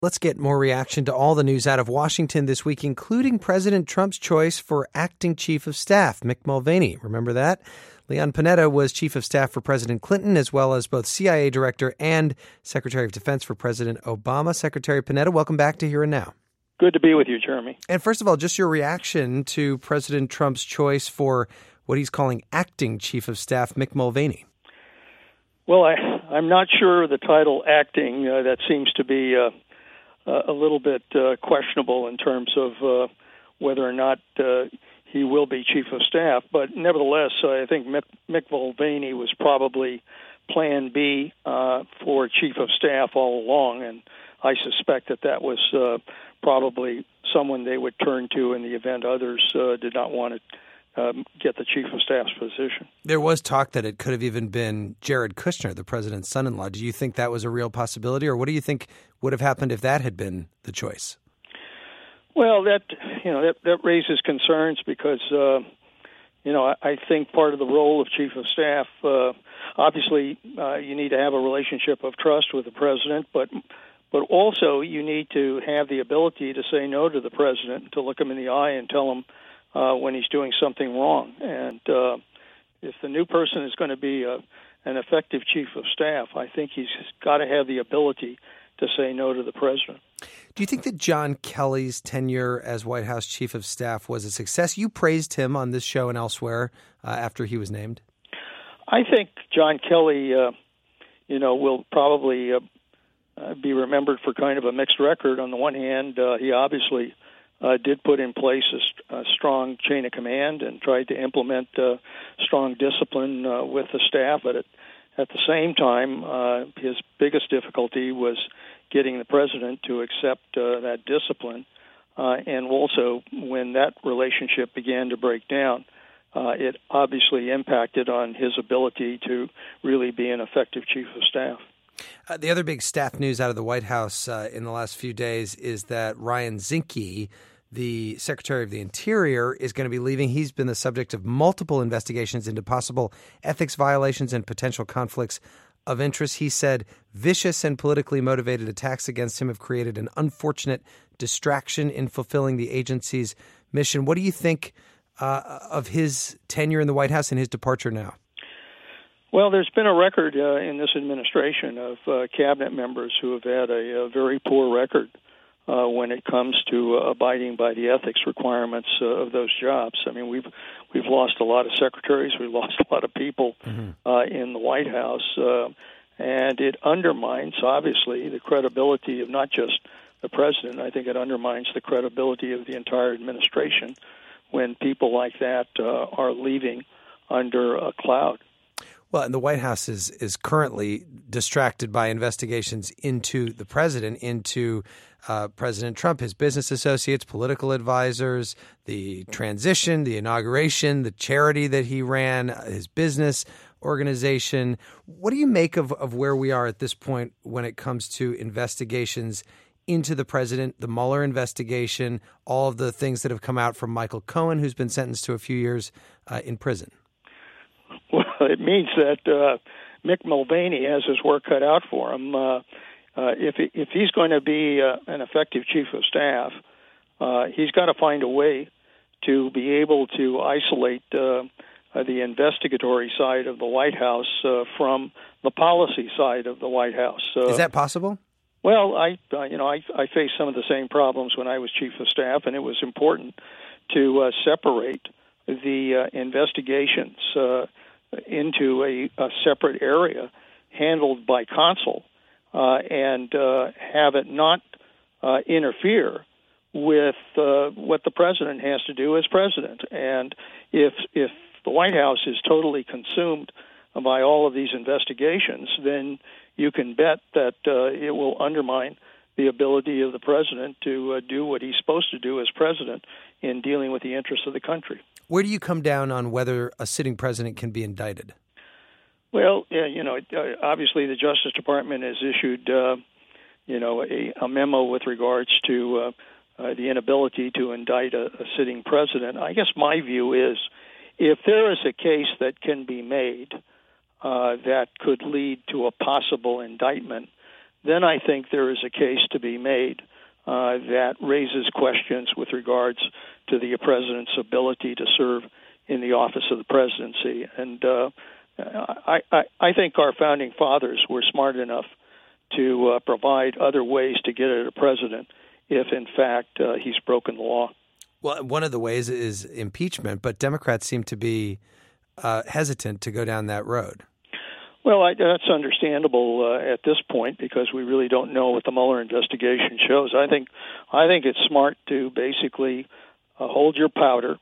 Let's get more reaction to all the news out of Washington this week, including President Trump's choice for acting chief of staff, Mick Mulvaney. Remember that? Leon Panetta was chief of staff for President Clinton, as well as both CIA director and Secretary of Defense for President Obama. Secretary Panetta, welcome back to Here and Now. Good to be with you, Jeremy. And first of all, just your reaction to President Trump's choice for what he's calling acting chief of staff, Mick Mulvaney. Well, I'm not sure the title acting, that seems to be a little bit questionable in terms of whether or not he will be chief of staff. But nevertheless, I think Mick Mulvaney was probably plan B for chief of staff all along, and I suspect that was probably someone they would turn to in the event others did not want to get the chief of staff's position. There was talk that it could have even been Jared Kushner, the president's son-in-law. Do you think that was a real possibility, or what do you think would have happened if that had been the choice? Well, that raises concerns because I think part of the role of chief of staff, obviously, you need to have a relationship of trust with the president, but also you need to have the ability to say no to the president, to look him in the eye and tell him when he's doing something wrong. And if the new person is going to be an effective chief of staff, I think he's got to have the ability to say no to the president. Do you think that John Kelly's tenure as White House chief of staff was a success? You praised him on this show and elsewhere after he was named. I think John Kelly, will probably be remembered for kind of a mixed record. On the one hand, he obviously did put in place a strong chain of command and tried to implement strong discipline with the staff. But at the same time, his biggest difficulty was getting the president to accept that discipline. And also, when that relationship began to break down, it obviously impacted on his ability to really be an effective chief of staff. The other big staff news out of the White House in the last few days is that Ryan Zinke, the Secretary of the Interior, is going to be leaving. He's been the subject of multiple investigations into possible ethics violations and potential conflicts of interest. He said vicious and politically motivated attacks against him have created an unfortunate distraction in fulfilling the agency's mission. What do you think of his tenure in the White House and his departure now? Well, there's been a record in this administration of cabinet members who have had a very poor record when it comes to abiding by the ethics requirements of those jobs. I mean, we've lost a lot of secretaries, we've lost a lot of people in the White House, and it undermines, obviously, the credibility of not just the president. I think it undermines the credibility of the entire administration when people like that are leaving under a cloud. Well, and the White House is currently distracted by investigations into the president, into President Trump, his business associates, political advisors, the transition, the inauguration, the charity that he ran, his business organization. What do you make of where we are at this point when it comes to investigations into the president, the Mueller investigation, all of the things that have come out from Michael Cohen, who's been sentenced to a few years in prison? Well, it means that Mick Mulvaney has his work cut out for him. If he's going to be an effective chief of staff, he's got to find a way to be able to isolate the investigatory side of the White House from the policy side of the White House. Is that possible? Well, I faced some of the same problems when I was chief of staff, and it was important to separate the investigations into a separate area handled by consul and have it not interfere with what the president has to do as president. And if the White House is totally consumed by all of these investigations, then you can bet that it will undermine the ability of the president to do what he's supposed to do as president in dealing with the interests of the country. Where do you come down on whether a sitting president can be indicted? Well, obviously the Justice Department has issued, a memo with regards to the inability to indict a sitting president. I guess my view is if there is a case that can be made that could lead to a possible indictment, then I think there is a case to be made that raises questions with regards to the president's ability to serve in the office of the presidency. And I think our founding fathers were smart enough to provide other ways to get at a president if, in fact, he's broken the law. Well, one of the ways is impeachment, but Democrats seem to be hesitant to go down that road. Well, that's understandable at this point because we really don't know what the Mueller investigation shows. I think it's smart to basically hold your powder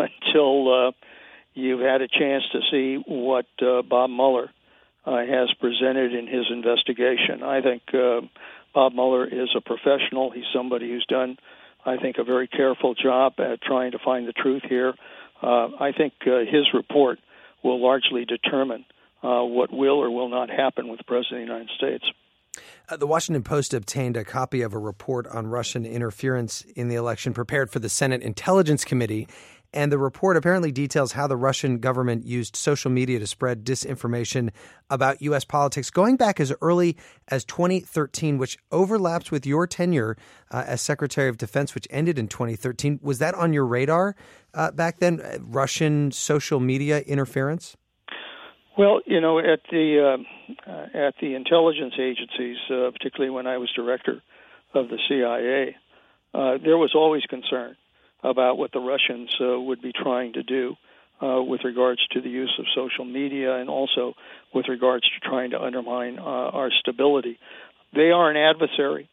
until you've had a chance to see what Bob Mueller has presented in his investigation. I think Bob Mueller is a professional. He's somebody who's done, I think, a very careful job at trying to find the truth here. I think his report will largely determine what will or will not happen with the President of the United States. The Washington Post obtained a copy of a report on Russian interference in the election prepared for the Senate Intelligence Committee. And the report apparently details how the Russian government used social media to spread disinformation about U.S. politics going back as early as 2013, which overlaps with your tenure as Secretary of Defense, which ended in 2013. Was that on your radar back then, Russian social media interference? Well, at the intelligence agencies, particularly when I was director of the CIA, there was always concern about what the Russians would be trying to do with regards to the use of social media and also with regards to trying to undermine our stability. They are an adversary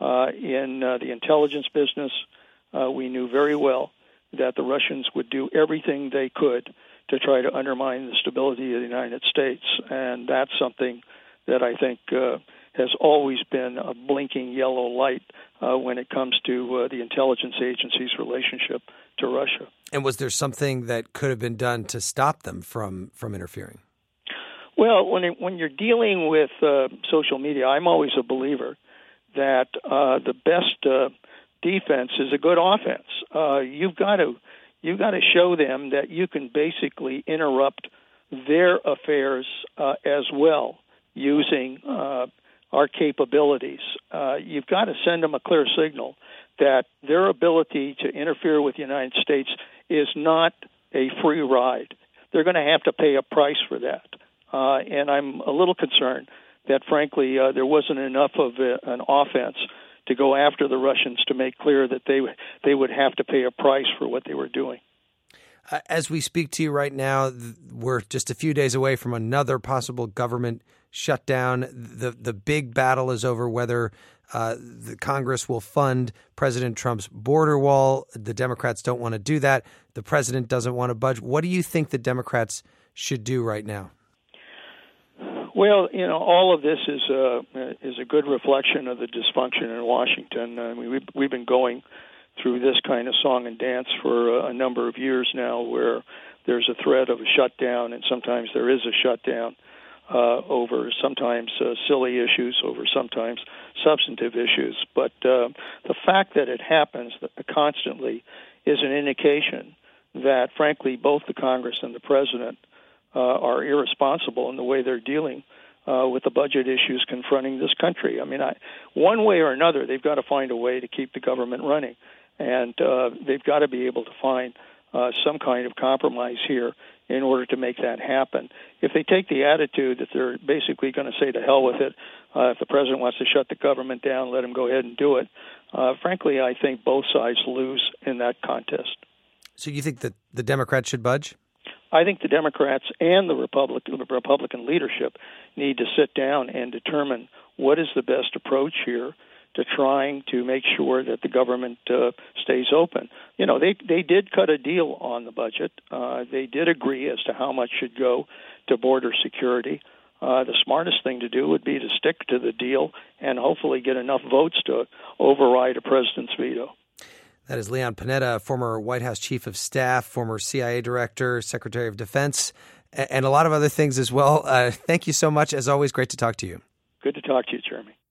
in the intelligence business. We knew very well that the Russians would do everything they could to try to undermine the stability of the United States, and that's something that I think has always been a blinking yellow light when it comes to the intelligence agency's relationship to Russia. And was there something that could have been done to stop them from interfering? Well, when you're dealing with social media, I'm always a believer that the best defense is a good offense. You've got to show them that you can basically interrupt their affairs as well using our capabilities. You've got to send them a clear signal that their ability to interfere with the United States is not a free ride. They're going to have to pay a price for that. And I'm a little concerned that, frankly, there wasn't enough of an offense to go after the Russians to make clear that they would have to pay a price for what they were doing. As we speak to you right now, we're just a few days away from another possible government shutdown. The big battle is over whether the Congress will fund President Trump's border wall. The Democrats don't want to do that. The president doesn't want to budge. What do you think the Democrats should do right now? Well, all of this is a good reflection of the dysfunction in Washington. We've been going through this kind of song and dance for a number of years now, where there's a threat of a shutdown, and sometimes there is a shutdown over sometimes silly issues, over sometimes substantive issues. But the fact that it happens constantly is an indication that, frankly, both the Congress and the president are irresponsible in the way they're dealing with the budget issues confronting this country. I mean, one way or another, they've got to find a way to keep the government running, and they've got to be able to find some kind of compromise here in order to make that happen. If they take the attitude that they're basically going to say to hell with it, if the president wants to shut the government down, let him go ahead and do it, frankly, I think both sides lose in that contest. So you think that the Democrats should budge? I think the Democrats and the Republican leadership need to sit down and determine what is the best approach here to trying to make sure that the government stays open. They did cut a deal on the budget. They did agree as to how much should go to border security. The smartest thing to do would be to stick to the deal and hopefully get enough votes to override a president's veto. That is Leon Panetta, former White House Chief of Staff, former CIA Director, Secretary of Defense, and a lot of other things as well. Thank you so much. As always, great to talk to you. Good to talk to you, Jeremy.